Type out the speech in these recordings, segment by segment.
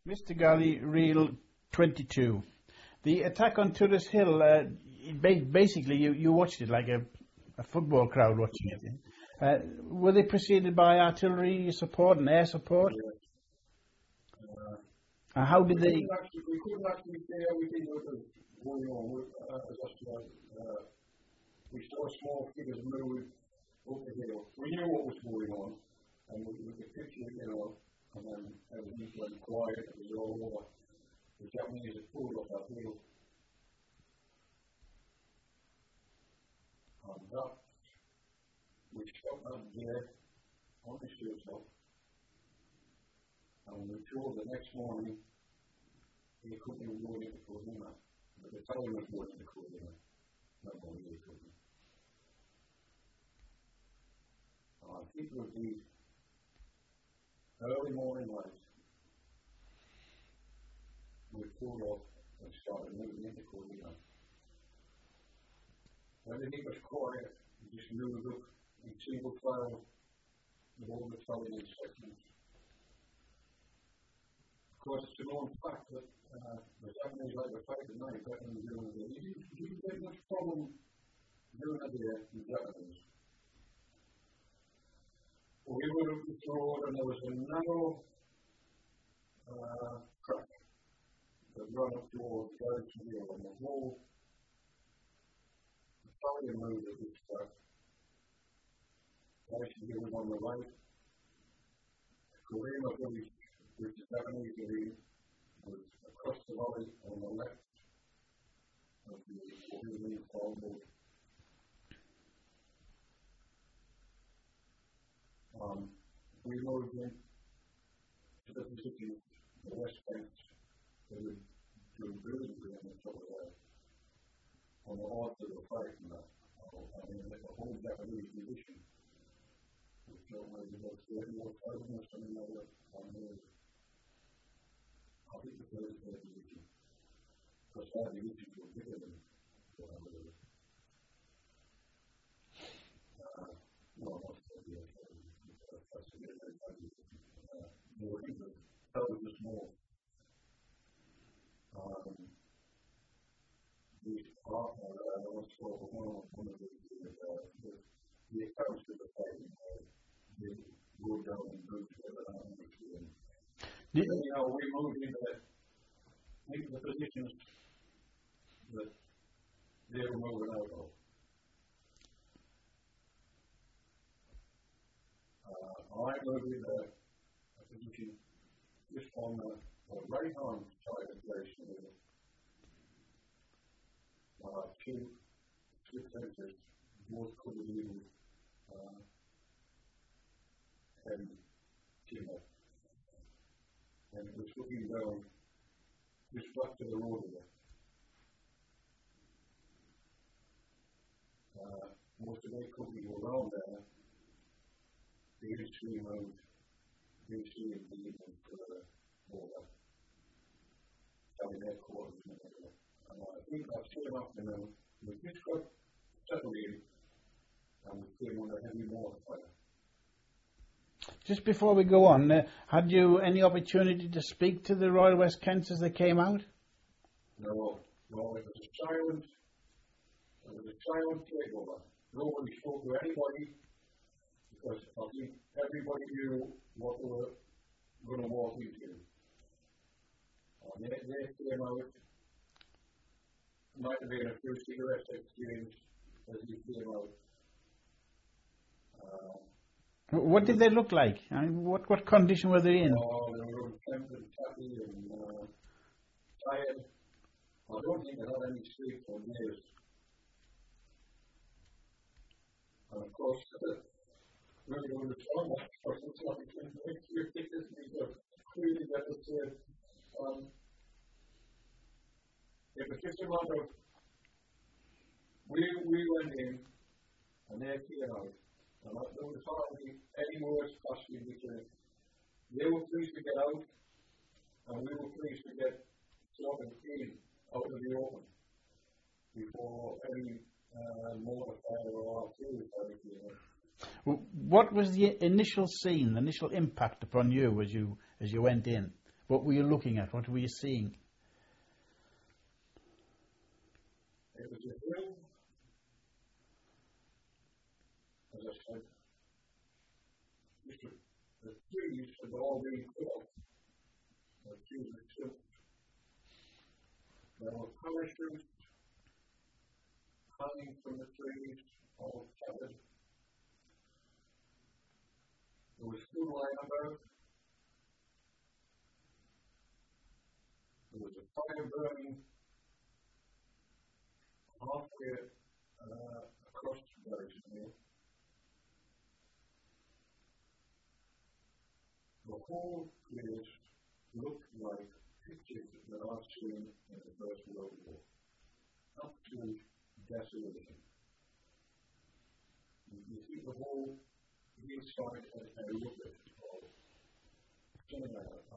Mr. Galley, Reel 22. The attack on Tudor's Hill, basically you watched it like a football crowd watching it. Were they preceded by artillery support and air support? Yes. How did they... We couldn't actually see everything that was going on. We saw small figures moving up the hill. We knew what was going on, and we could picture it, and then everything went quiet. It was all over. The Japanese had pulled off that hill. And that, we stopped that there on the hilltop, and we were told the next morning they couldn't even go into Kohima. But the town was going into Kohima, not going into Kohima. I think it was the early morning light. We pulled off and started moving into Kohima. Everything was quiet, we just moved up in single file with all the battalion sections. Of course, it's a known fact that the Japanese like to fight at night better than during the day. You didn't get much problem during the day with the Japanese. We were up this road and there was a narrow track that ran up towards Garrison Hill, and the whole battalion moved at this track. Garrison Hill was on the right. Kohima village, which is Japanese village, was across the valley on the left of the Kohima Farm Road. We moved in to the position, the west bank, that would do buildings on the top of that, on the odds of the fight and that. The whole Japanese division, which was about 30 or 5 or something like that, I think the 33rd division, because our divisions were bigger than no, not 30 or 40. That was just more. These partners, I was told one of the accounts of the fighting, they go down and go together and anyhow, we moved into the positions that they were moving out of. I moved in a position just on the right hand side of the station with two sensors, both covered in heavy timber. And it was looking down just back to the road there. Most of their company were around there. They didn't see him out. They didn't see him leaving for the border. Having their quarters in there. And I think that same afternoon, we just got settled in and we came under heavy mortar fire. Just before we go on, had you any opportunity to speak to the Royal West Kents as they came out? No, it was a silent takeover. Nobody spoke to anybody because I think everybody knew what they were going to walk into. And they came out. Might have been a few cigarettes exchanged as he came out. What did they look like? I mean, what condition were they in? They were unkempt and tatty and tired. I don't think they had any sleep for days. And of course, we were going to try that for some time. Clearly that was it was just a matter of we went in and they came out. And there was hardly any words passed in between. They were pleased to get out, and we were pleased to get sort of clean out of the open before any mortar fire or artillery fire came in. What was the initial scene, the initial impact upon you as you went in? What were you looking at? What were you seeing? It was a hill, as I said, the trees had all been cut. The trees were stripped. There were parachutes hanging from the trees, all tattered. There was food lying about. There was a fire burning halfway across the direction here. The whole place looked like pictures that I've seen in the First World War. Absolute desolation. You see the whole hillside and a look at it, or something like that.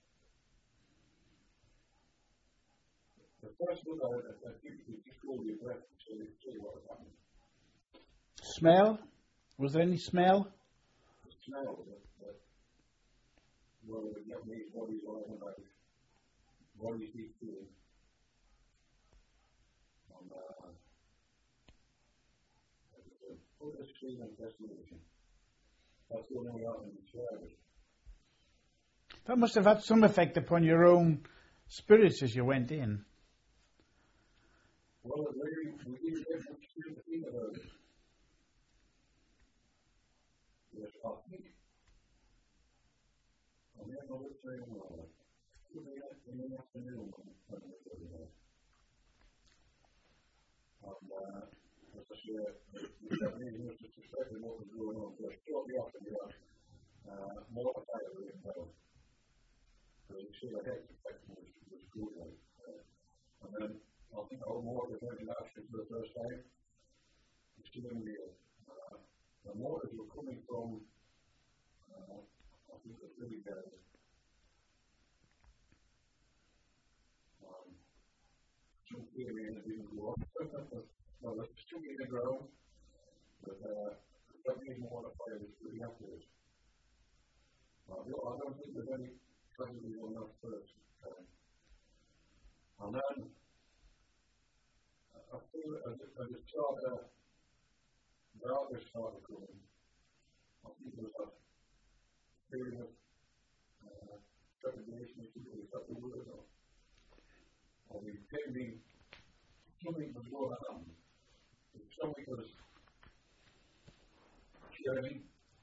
The first look at it, I think you just hold your breath until you see what happened. Smell? Was there any smell? The smell that the Japanese bodies lying about, bodies heat feeling. And utter extreme and desolation. That's the only way I can describe it. That must have had some effect upon your own spirits as you went in. Well, we didn't get much sympathy about it. Yes, I think I remember what time it was. It was in the afternoon when I was there. And as I said, the Japanese must have suspected what was going on. So shortly after we had mortar fire in town. Because you see the head effect was good. And then I think our mortars went in action for the first time. It's still in the the mortars were coming from I think the really bad. Some came in and didn't go up. Well, it's still in the ground, but the Japanese mortar fire was pretty accurate. I don't think there's any tragedy on that first time. And then, I feel as it started, the August started coming. I think there was that feeling of trepidation, is that the word? Or the pending, something was going to happen. If something was sharing,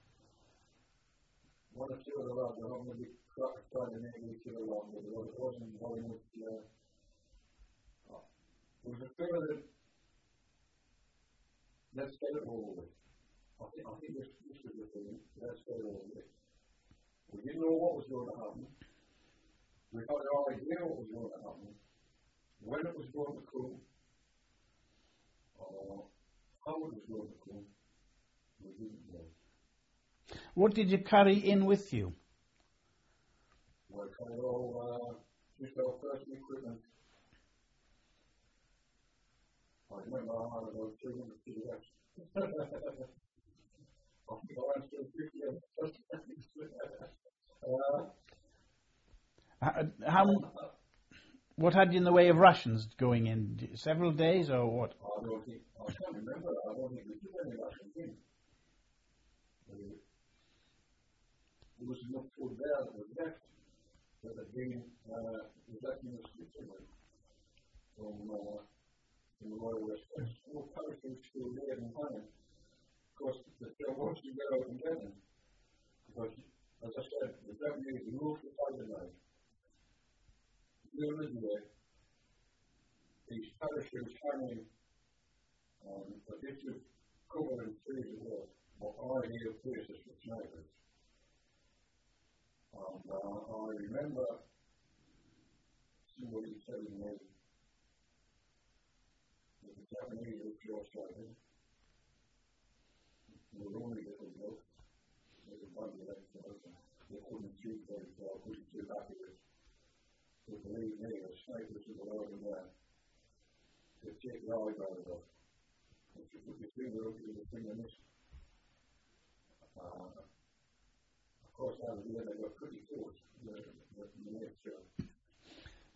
one or two of the lads were having a big crack trying to make each other along, but it wasn't very much. There was a fear that let's get it over with. I think this was the thing, let's get it over with. We didn't know what was going to happen. We had no idea what was going to happen, when it was going to come, or how it was going to come. We didn't know. What did you carry in with you? Well, I carried all just our personal equipment. I remember I had about 300 cigarettes. I think I went through 50 What had you in the way of rations going in? Several days or what? I can't remember. I don't think we took any rations in. There was enough food there that was left that had been left in the Switzerland from the Royal West Coast. All parachutes still there in time. Of course, once you get out and get them, because, as I said, the Japanese moved to Thailand. During the day, these parachutes hanging a bit of cover and trees as well, were ideal places for snipers. And I remember somebody telling me that the Japanese were short-sighted. They were only little blokes. They were badly elected. They couldn't shoot very far, couldn't shoot accurate. But believe me, the snipers who were over there could take the eyes out of us. If you put your finger up, you would finger miss. Of course, out of the end, they got pretty close. The mates.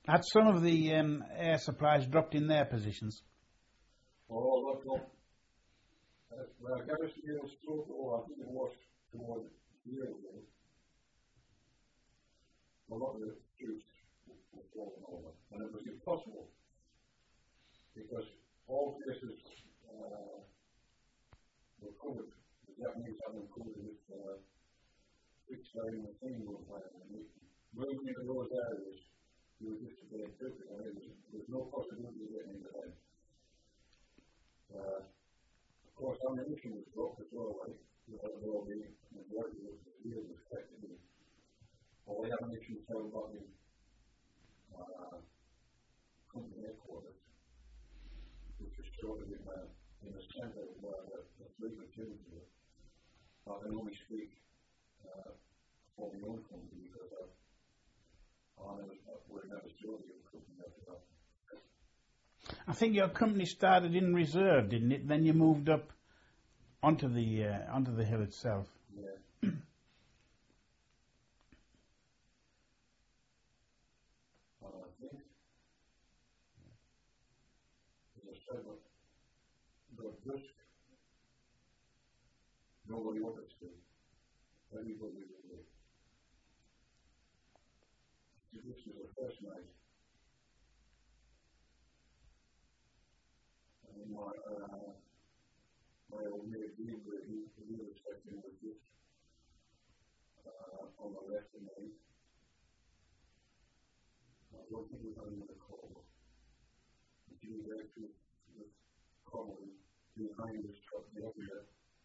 Had some of the air supplies dropped in their positions? Oh, look, well, Garrison Hill stroke, I think it was towards Yale, a lot of the troops were falling over, and it was impossible because all places were covered. The Japanese had them covered with fixed-line machine gun fire, and moving into those areas, you were just a bit different. I mean, there was no possibility of getting into them. Of course, ammunition was dropped as well, right? Although the majority of the field was affected. All the ammunition held back in company headquarters, which was sort of in the centre of where the fleet materials were. I can only speak for my own company because we're never sure the company after that. I think your company started in reserve, didn't it? Then you moved up onto the hill itself. Yeah. I think, as I said, the risk, nobody wanted to. Everybody was there. This was the first night. And my old mate, he was expecting with this on the left and right. I don't think we had another call. He was actually calling behind us, truck the other.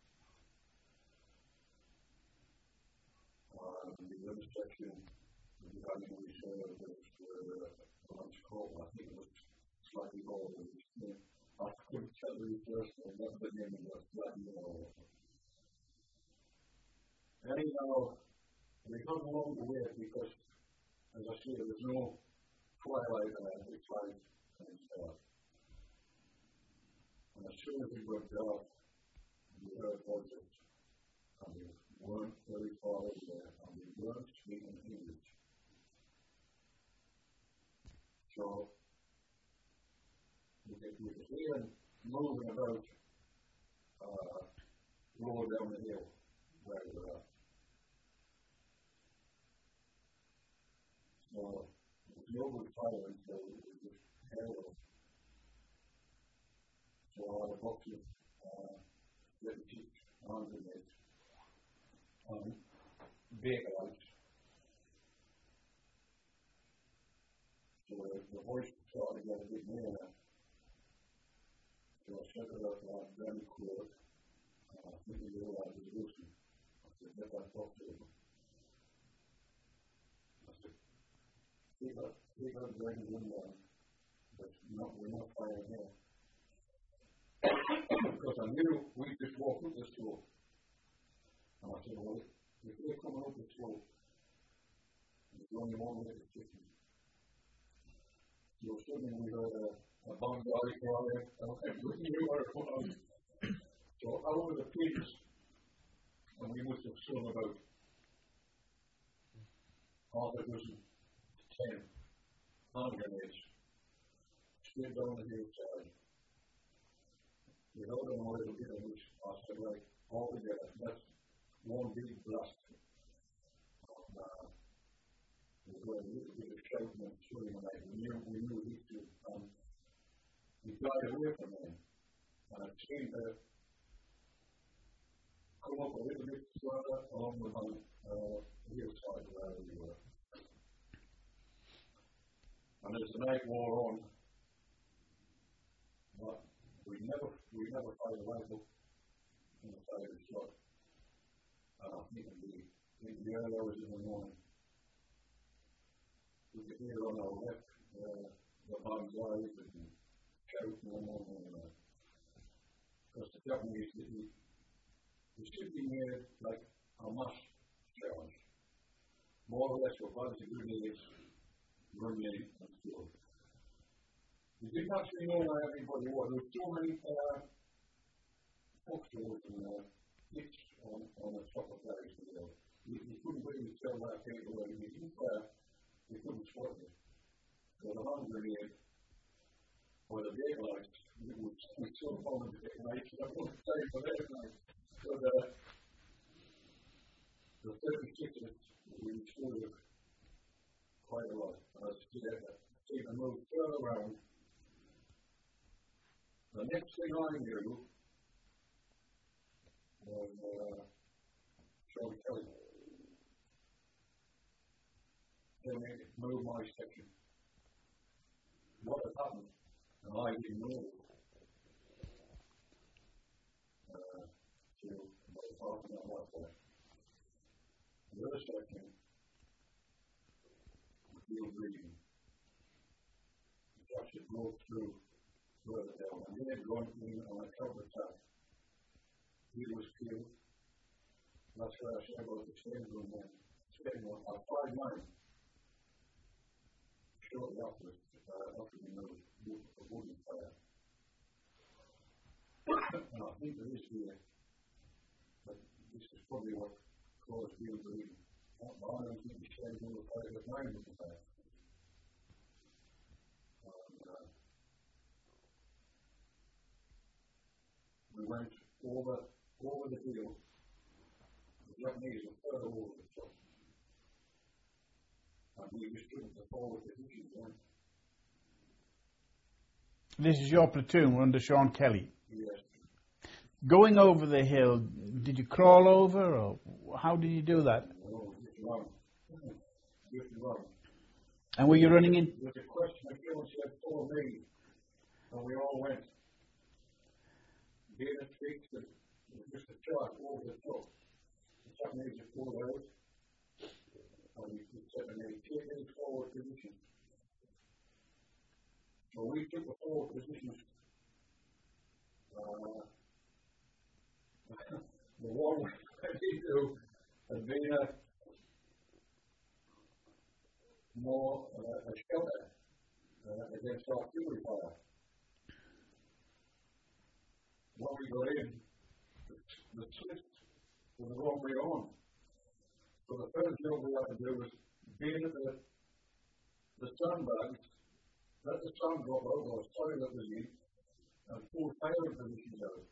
The other section we had in reserve was the lunch call. I think it was slightly more than this. I couldn't tell you first name, but the name was slightly more. Anyhow, we got along the way because, as I said, there was no twilight it's light and it's dark. And as soon as it went dark, we heard voices. And we weren't very far over there, and we weren't speaking English. So, we could hear them moving about lower down the hill where we were at. So, there was no good silence, so it was just hell. So, I had a box of little cheeks on the net. Bacon out. So the voice started to get a bit nearer. So I said to that very quick, I think he realized he was listening. I said, get that box to him. I said, keep that dragon in there, but we're not firing here. Because I knew we just walked up the slope. And I said, well, if they're coming up the slope, there's only one way to stick them. So suddenly we heard a bomb guy crying, and we knew where it was. So out of the pigs, and we must have swung about half a dozen to 10 hand grenades straight down the hillside. We heard them a little bit of which I said, right, all together, that's one big blast. We heard a little bit of shouting and screaming, and we knew these two. We died away from them, and it seemed to come up a little bit further along the hillside where we were. And as the night wore on, we never fired a rifle on the side of the shot. And I think in the early hours in the morning, we could hear on our left the bombs rise and shout more. Because the Japanese, the shooting made like a mass charge. More or less were bunch of grenades running in and killed. We didn't actually know where everybody was. There were so many foxholes and hits on the top of Paris. You couldn't really tell where people were. You couldn't spot them. with a hand grenade or the big lights. We still call them the big lights, and I won't say for that night. But the 36ers, we excluded quite a lot. And I see them move further around. The next thing I knew was Sean Kelly. They made it move my section. What had happened? And I didn't know it. To about half an hour after. The other section was field reading. It actually broke through further down. And they had gone in on a counterattack. He was killed. That's what I said about the same room then. Same one. I 5'9". Shortly after we moved, a wooden fire. And I think there is here, but this is probably what caused field reading. I don't think the same room was fire as mine was fire. We went over the hill. The Japanese were further over the top. And we just took the forward position then. This is your platoon under Sean Kelly. Yes. Going over the hill, did you crawl over, or how did you do that? No, just run. Just run. And were you running in? With the question of Phil said, follow me. And we all went. David speaks to just a charge over the top. The Japanese are pulled out. And we said, and they take any forward position. So we took the forward positions. The one we went into had been more a shelter against artillery fire. When we got in, the slits were the wrong way on. So the first job we had to do was being at the sandbags, let the sun drop over the soil that was in, and pull firing positions out.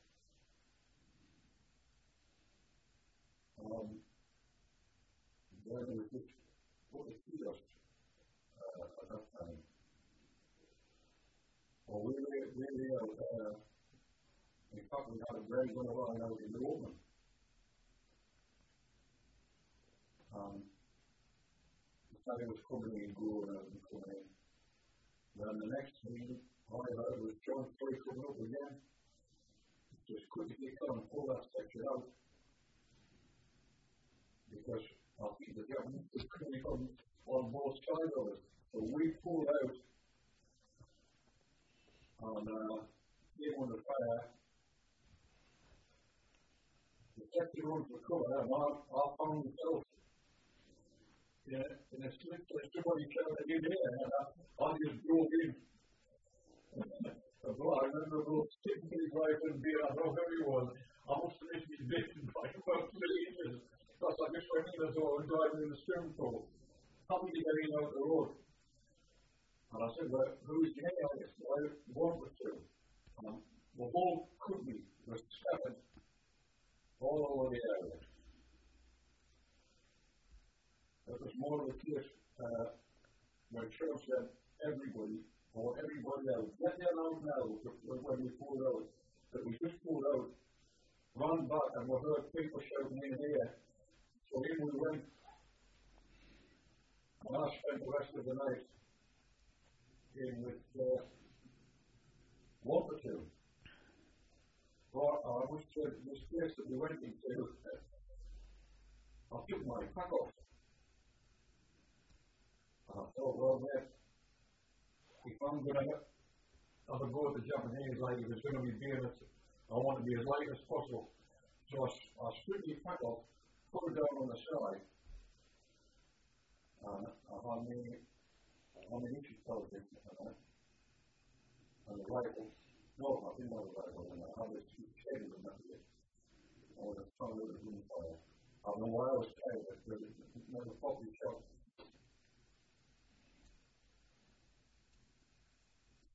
Then we just put the kiosk at that time. Well, we really in fact, we had a very good line out in the open. The time was coming in, growing out and coming in. Then the next thing I heard was John Kelly coming up again. Just quickly come and pull that section out. Because I think the Japanese was coming on both sides of it. So we pulled out and came under fire. The section runs were covered, and I found myself in a slip that somebody shouted in here, and I just drove in. Well, I remember about 6 minutes right and being how heavy it was. I must have missed my bit by about 3 inches. Because I just went in as I was driving in the swimming pool. How did you get in out the road? And I said, well, who's the head? Well, one or two. The whole company was scattered all over the area. It was more of a case where Sean said, everybody else, get them out now when we pulled out. That we just pulled out, ran back, and we heard people shouting in here. So in we went, and I spent the rest of the night in with one or two. But I wish this place that we went into, I took my pack off. And I thought, well, mate, if I'm going to have a go at the Japanese like if it's going to be being it, I want to be as light as possible. So I stripped my pack off, put it down on the side, and I had my inches pelleted and the rifle. No, I didn't have a rifle, and I had this chain with that. I was trying to do the gunfire. I don't know why I was carrying it, but it never properly shot.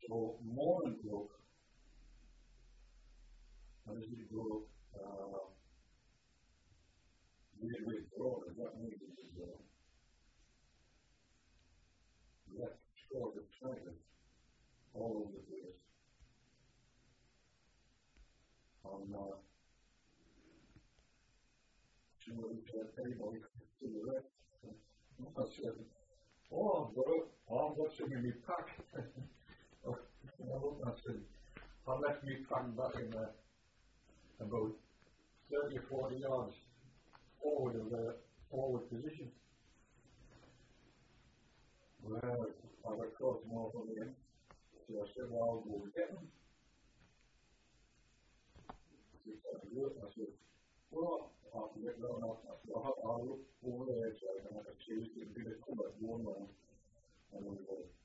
So morning broke, and as it broke, we had withdrawn, that means it was left short of trainers all over the place. And somebody said, anybody can see the rest. I said, oh, I've got some in my pack. I said, I left me pack back in about 30 or 40 yards forward of the forward position. Well, I got caught them off on the end. So I said, well, I'll go get them. I said, well, I'll get them up. I said, I'll look over there so I can have a chase and be the colour going on. And then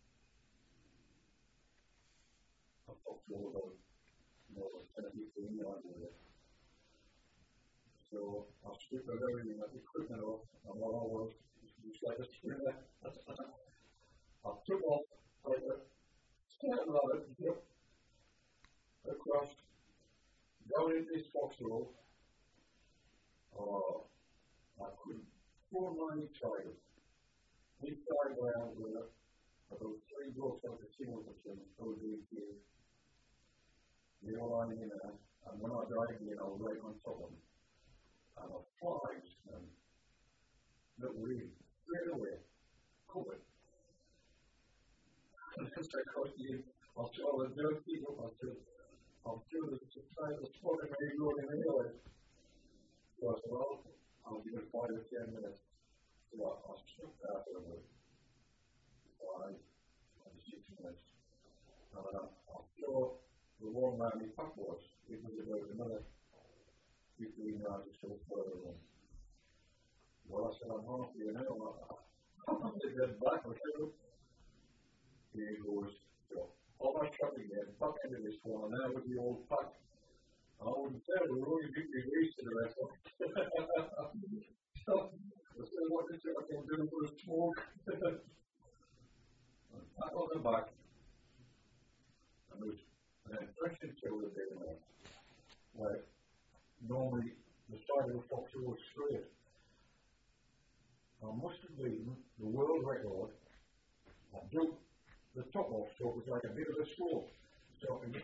I talked to all about 10 or 15 yards with it. So I stripped everything at the equipment off, and what I was just like a sprinter. I took off like a step ladder, jump across, down into this box row. I couldn't pull my child. We started around with about 3 blocks out the Singleton, ODQ. They were lying in there, and when I dived in, I was right on top of them. And I flies and look really straight away, covered. And as I got in, I saw the dirt people, I said, I'm sure there's a kind of spot in me going anyway. So I said, well, I'll give it 5 or 10 minutes. So I struck that over 5 and 6 minutes. And I saw the one round my pack was. It was about another 15 yards or so further on. Well, I said, I'm half here now. I'm going to get back. Here he goes. So, all my truck again, back into this one, now with the old pack. I wouldn't tell you, we're only getting released to the rest of it. So, I said, what is it I can do for a smoke? Back on the back. And there's an impression to it there. Like, normally, the side of the fox was straight. I must have been the world record. I jumped the top off, so it was like a bit of a slope. So I can get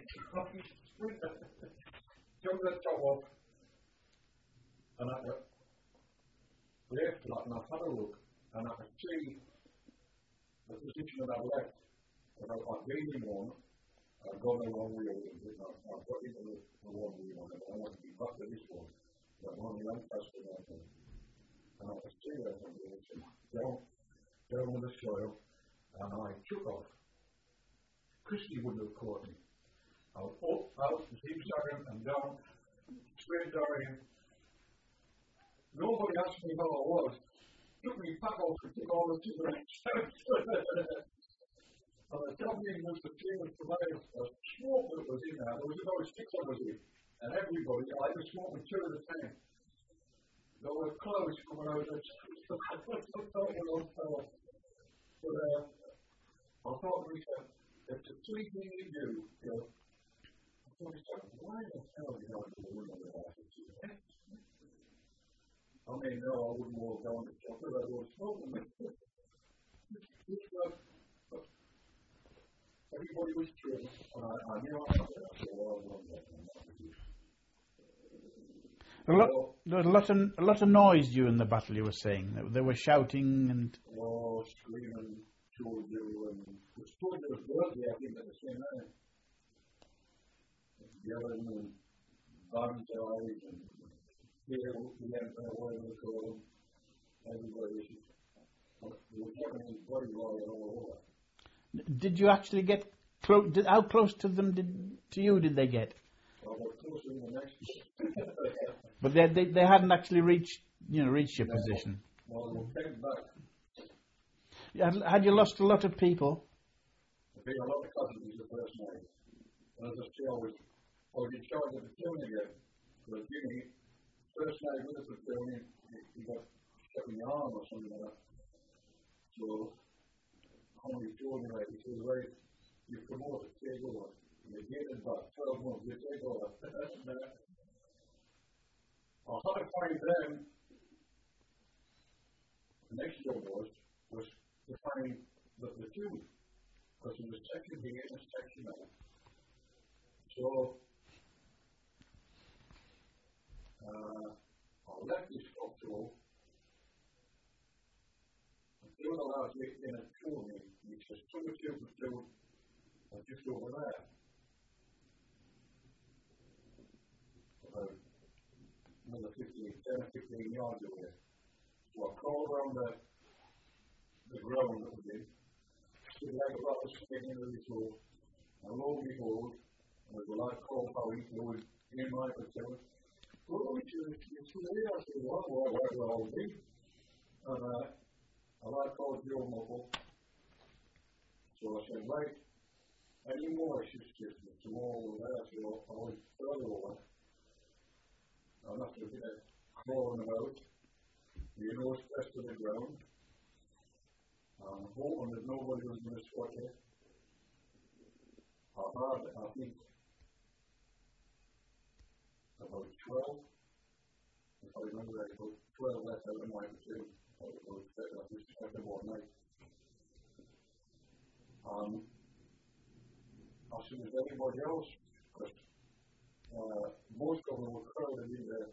jump the top off, and I got left flat, and I've had a look, and I could see the position that I've left. And I've been in one, I've gone the wrong way over it, I've got into the one way one, and I want to be back to this one, but I'm on the Lancaster one. And I could see that from the down with the soil, and I took off. Christy wouldn't have caught me. I was up, out, zigzagging, and down, straight down. Nobody asked me how I was. Took me back off and took all the cigarettes out. And the company was the famous provider of smoke that was in there. There was about 6 of us in. And everybody, I was smoking 2 at a time. There were clothes coming out of it. But I thought to myself, it's a 3 thing you do, I thought to myself, why the hell are you not doing all that? I mean, no, I wouldn't walk down the shop if I was smoking. Everybody was true, and I knew I was there, so I was on that. There was a lot of noise during the battle, you were saying. They were shouting and... Oh, screaming, soldier, and the soldier was bloody, I think, at the same time. Yelling and bands eyes and here, the Emperor, whatever they call them. Everybody was getting his body lying all over. Did you actually get close? How close to them to you did they get? I got closer than the next year. But they hadn't actually reached your position. No, they came back. Had you lost a lot of people? I think a lot of casualties the first night. And as I say, I was in charge of the platoon again. But Jimmy, first night with the platoon, he got shot in the arm or something like that. So, only told me, like, he says, right, you promote it, take over. You get it back, 12 months, you take over. How to find them, the next job was to find the platoon. Because there was section here and section there. So, I left this hospital, and two of the lads looked in and told me, he says, 22 platoon are just over there. About another 10 or 15 yards away. So I crawled around the ground that was in, stood like a rattlesnake in the little, and lo and behold, there's a lad called Howie who was in my platoon. Oh, it's here. I said, well, where will I be? And a lad called Joe Muffle. So I said, right, any more issues tomorrow over there? So I was further over. And after a bit of crawling about, you nose pressed to the ground, hoping that nobody was going to spot you. I had, I think, about 12, if I remember right, about 12 left out of my platoon. I was set up just at the morning night. I said, is anybody else? Because most of them were crowded in the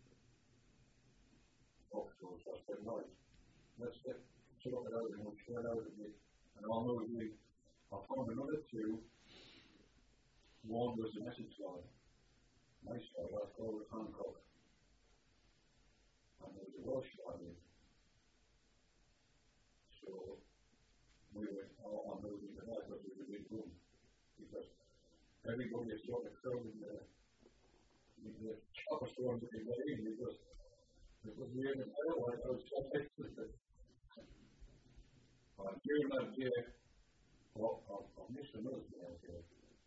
hospital. So I said, right, let's get sorted out and we'll spread out a bit. And I'll know you. I found another two. One was an Essex lad. Nice guy, that's called Hancock. And there was a Welsh lad in. So we went on moving to that, but it was a big boom. Because everybody is sort of crowded the toughest ones that can get in because it was the end of the airline outside. During that year, well, I missed another thing out here.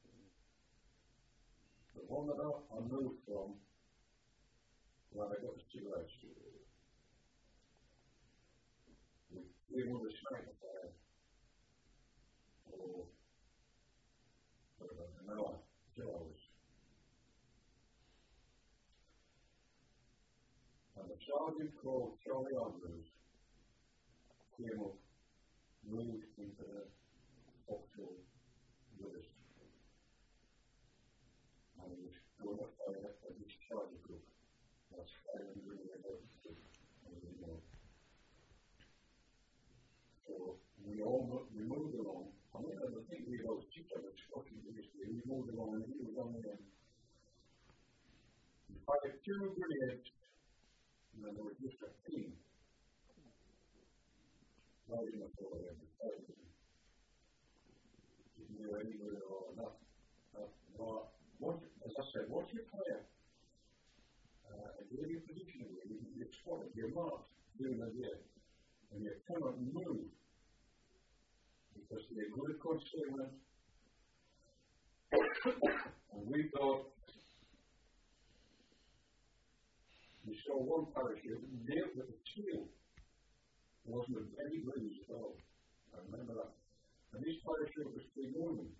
The one that I moved from, when I got to cigarettes, we were the sniper fire for an hour, 2 hours. And the sergeant called Charlie Andrews came up, moved into the hospital with us. And he was going to fire a discharge group. That's firing really about the So we moved along. I mean, I think we about 6 of us talking to this day. We moved along and he was on the end. We fired 2 grenades and then there was just a team. Not even a photo of the fight. Didn't know anywhere or not. As I said, what's your player? If you're in your position, you're spotted, you're marked, doing a year, and you cannot move because they're good at concealment. And we thought we saw one parachute nailed with the tail. There wasn't a very bruise at all. I remember that. And this parachute was still moving.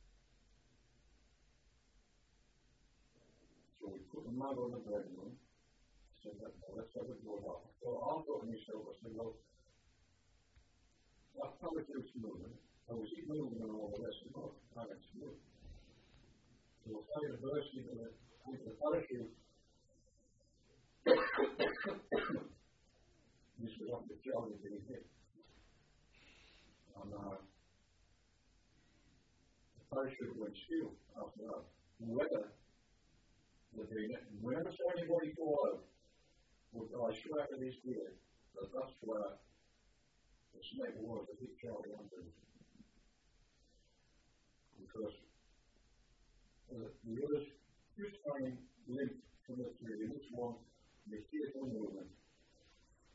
So we put the mud on the bread room. Said, let's have it go off. So I thought to myself, I said, well, that parachute's moving. I was moving and all the rest of it. I got to move. So I tried to burst into the parachute. This was off the Charlie being hit. And the parachute went still after that. The weather was doing it. Whenever I saw anybody fall out, I swear to this day that that's where the snake was that hit Charlie Andrews. Because the others just find limp from the tree, and this one, they see it on movement.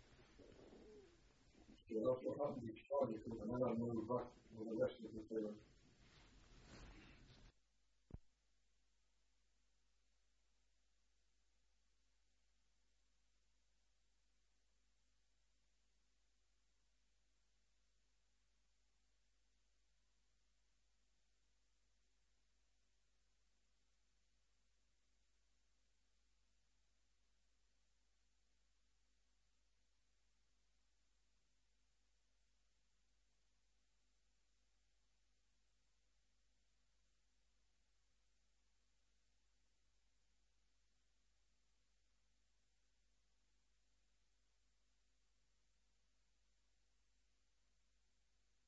So that's what happened to Charlie, and then I moved back with the rest of the field.